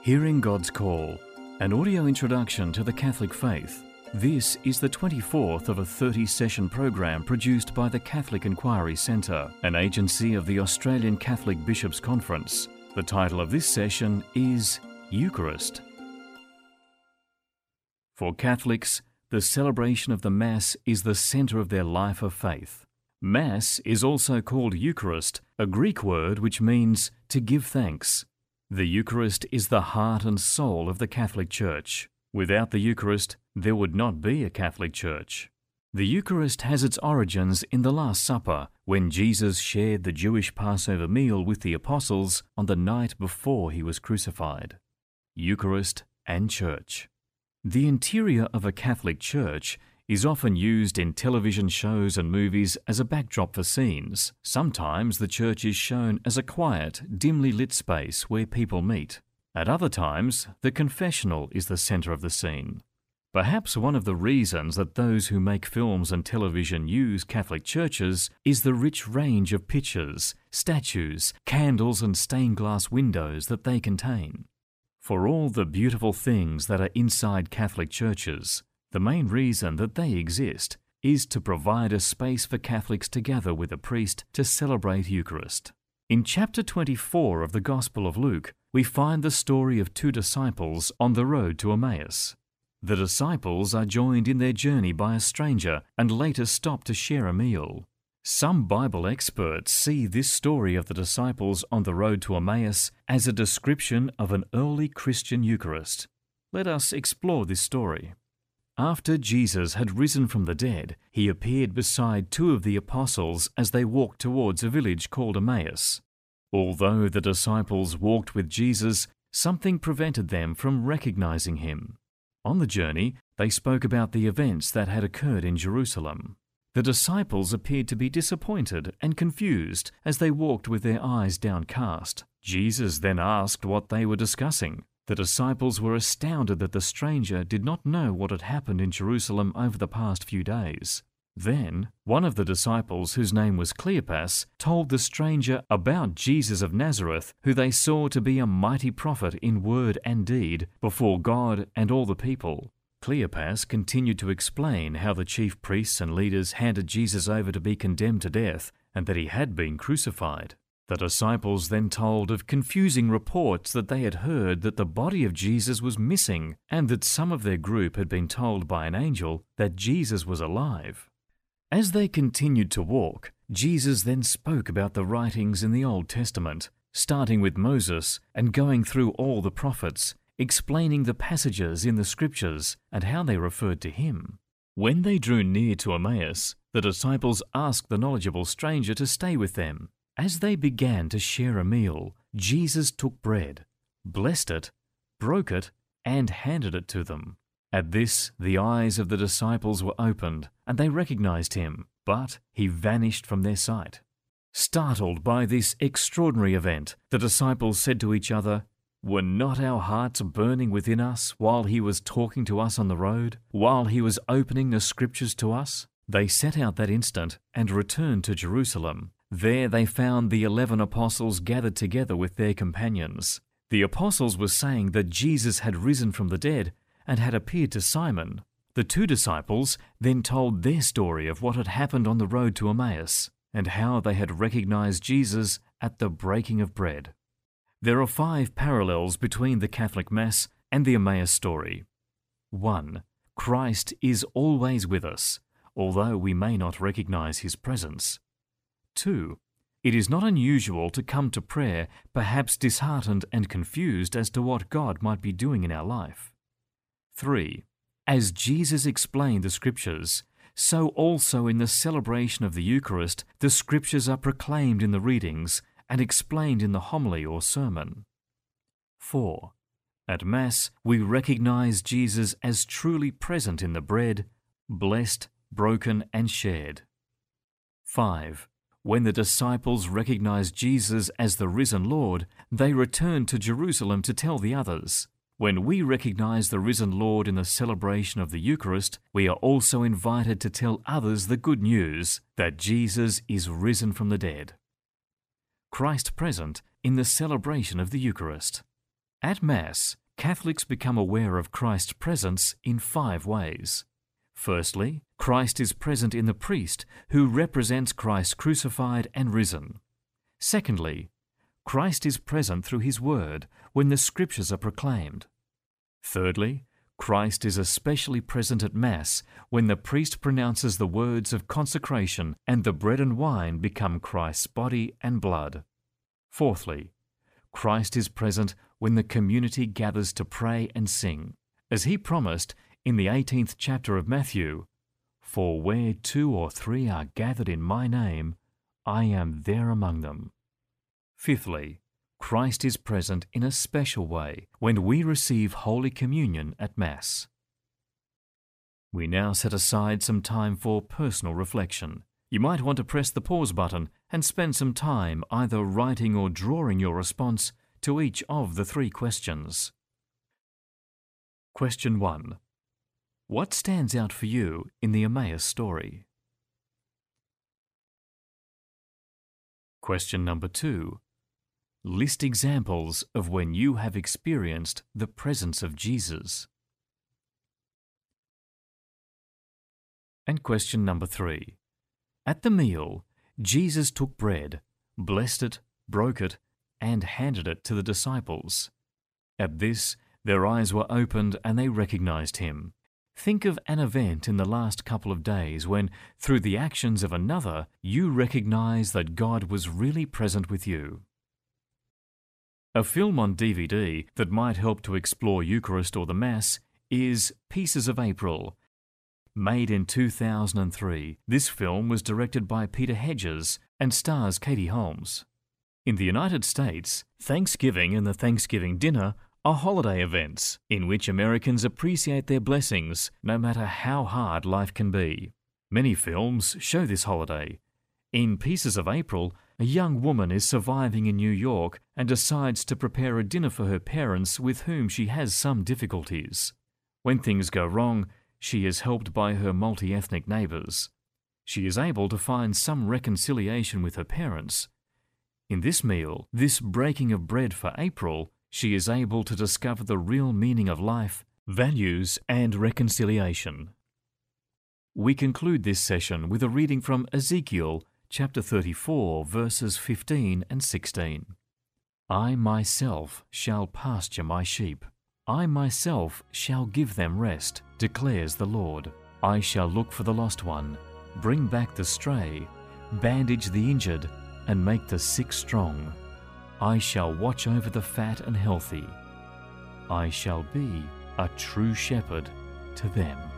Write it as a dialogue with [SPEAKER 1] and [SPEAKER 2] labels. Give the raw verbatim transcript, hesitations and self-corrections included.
[SPEAKER 1] Hearing God's Call, an audio introduction to the Catholic faith. This is the twenty-fourth of a thirty-session program produced by the Catholic Inquiry Centre, an agency of the Australian Catholic Bishops' Conference. The title of this session is Eucharist. For Catholics, the celebration of the Mass is the centre of their life of faith. Mass is also called Eucharist, a Greek word which means to give thanks. The Eucharist is the heart and soul of the Catholic Church. Without the Eucharist, there would not be a Catholic Church. The Eucharist has its origins in the Last Supper, when Jesus shared the Jewish Passover meal with the apostles on the night before he was crucified. Eucharist and Church. The interior of a Catholic church is often used in television shows and movies as a backdrop for scenes. Sometimes the church is shown as a quiet, dimly lit space where people meet. At other times, the confessional is the centre of the scene. Perhaps one of the reasons that those who make films and television use Catholic churches is the rich range of pictures, statues, candles and stained glass windows that they contain. For all the beautiful things that are inside Catholic churches, the main reason that they exist is to provide a space for Catholics to gather with a priest to celebrate Eucharist. In chapter twenty-four of the Gospel of Luke, we find the story of two disciples on the road to Emmaus. The disciples are joined in their journey by a stranger and later stop to share a meal. Some Bible experts see this story of the disciples on the road to Emmaus as a description of an early Christian Eucharist. Let us explore this story. After Jesus had risen from the dead, he appeared beside two of the apostles as they walked towards a village called Emmaus. Although the disciples walked with Jesus, something prevented them from recognizing him. On the journey, they spoke about the events that had occurred in Jerusalem. The disciples appeared to be disappointed and confused as they walked with their eyes downcast. Jesus then asked what they were discussing. The disciples were astounded that the stranger did not know what had happened in Jerusalem over the past few days. Then, one of the disciples, whose name was Cleopas, told the stranger about Jesus of Nazareth, who they saw to be a mighty prophet in word and deed before God and all the people. Cleopas continued to explain how the chief priests and leaders handed Jesus over to be condemned to death and that he had been crucified. The disciples then told of confusing reports that they had heard that the body of Jesus was missing and that some of their group had been told by an angel that Jesus was alive. As they continued to walk, Jesus then spoke about the writings in the Old Testament, starting with Moses and going through all the prophets, explaining the passages in the Scriptures and how they referred to him. When they drew near to Emmaus, the disciples asked the knowledgeable stranger to stay with them. As they began to share a meal, Jesus took bread, blessed it, broke it, and handed it to them. At this, the eyes of the disciples were opened, and they recognized him, but he vanished from their sight. Startled by this extraordinary event, the disciples said to each other, "Were not our hearts burning within us while he was talking to us on the road, while he was opening the Scriptures to us?" They set out that instant and returned to Jerusalem. There they found the eleven apostles gathered together with their companions. The apostles were saying that Jesus had risen from the dead and had appeared to Simon. The two disciples then told their story of what had happened on the road to Emmaus and how they had recognized Jesus at the breaking of bread. There are five parallels between the Catholic Mass and the Emmaus story. one. Christ is always with us, although we may not recognize his presence. two. It is not unusual to come to prayer perhaps disheartened and confused as to what God might be doing in our life. three. As Jesus explained the Scriptures, so also in the celebration of the Eucharist, the Scriptures are proclaimed in the readings and explained in the homily or sermon. four. At Mass, we recognize Jesus as truly present in the bread, blessed, broken, and shared. five. When the disciples recognized Jesus as the risen Lord, they returned to Jerusalem to tell the others. When we recognize the risen Lord in the celebration of the Eucharist, we are also invited to tell others the good news that Jesus is risen from the dead. Christ present in the celebration of the Eucharist. At Mass, Catholics become aware of Christ's presence in five ways. Firstly, Christ is present in the priest who represents Christ crucified and risen. Secondly, Christ is present through His Word when the Scriptures are proclaimed. Thirdly, Christ is especially present at Mass when the priest pronounces the words of consecration and the bread and wine become Christ's body and blood. Fourthly, Christ is present when the community gathers to pray and sing, as He promised in the eighteenth chapter of Matthew, "For where two or three are gathered in my name, I am there among them." Fifthly, Christ is present in a special way when we receive Holy Communion at Mass. We now set aside some time for personal reflection. You might want to press the pause button and spend some time either writing or drawing your response to each of the three questions. Question one. What stands out for you in the Emmaus story? Question number two. List examples of when you have experienced the presence of Jesus. And question number three. At the meal, Jesus took bread, blessed it, broke it, and handed it to the disciples. At this, their eyes were opened and they recognized Him. Think of an event in the last couple of days when, through the actions of another, you recognize that God was really present with you. A film on D V D that might help to explore Eucharist or the Mass is Pieces of April. Made in two thousand three, this film was directed by Peter Hedges and stars Katie Holmes. In the United States, Thanksgiving and the Thanksgiving dinner are holiday events in which Americans appreciate their blessings no matter how hard life can be. Many films show this holiday. In Pieces of April, a young woman is surviving in New York and decides to prepare a dinner for her parents with whom she has some difficulties. When things go wrong, she is helped by her multi-ethnic neighbors. She is able to find some reconciliation with her parents. In this meal, this breaking of bread for April, she is able to discover the real meaning of life, values, and reconciliation. We conclude this session with a reading from Ezekiel chapter thirty-four, verses fifteen and sixteen. I myself shall pasture my sheep. I myself shall give them rest, declares the Lord. I shall look for the lost one, bring back the stray, bandage the injured, and make the sick strong. I shall watch over the fat and healthy. I shall be a true shepherd to them.